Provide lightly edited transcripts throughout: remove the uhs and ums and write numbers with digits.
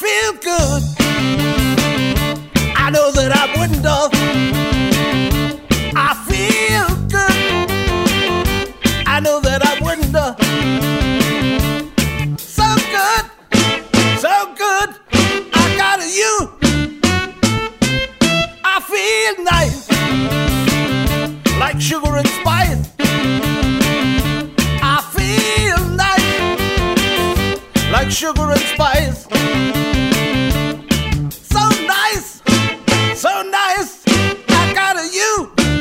feel good. I know that I wouldn't have. I feel good. I know that I wouldn't have. So good, so good. I got you. I feel nice, like sugar and spice. I feel nice, like sugar and spice. So nice, so nice. I got you.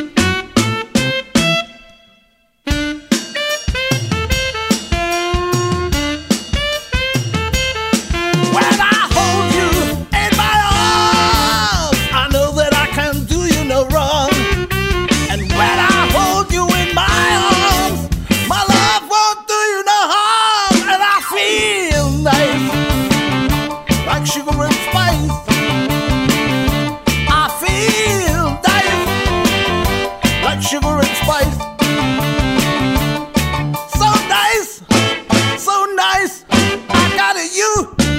When I hold you in my arms, I know that I can't do you no wrong. And when I hold you in my arms, my love won't do you no harm. And I feel nice, like sugar and spice. I feel nice, like sugar and spice. So nice, so nice. I got you.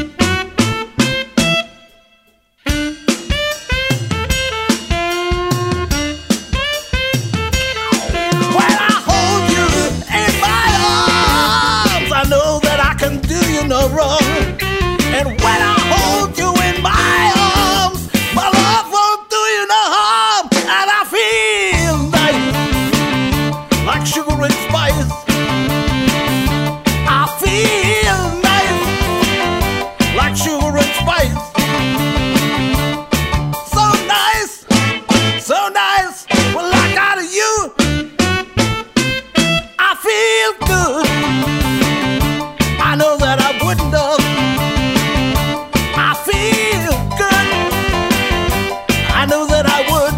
When I hold you in my arms, I know that I can do you no wrong. And when I hold you in my arms, my love won't do you no harm. And I feel nice, like sugar and spice. I feel nice, like sugar and spice. So nice, so nice. Well, I got you. I feel good. I know that I wouldn't have. I feel good. I know that I would.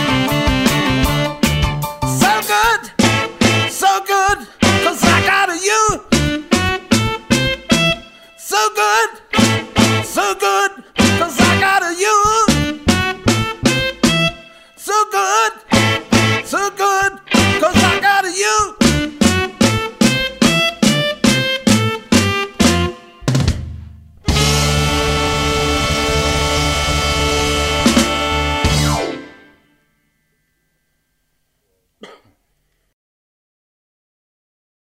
So good, so good. 'Cause I got you. So good.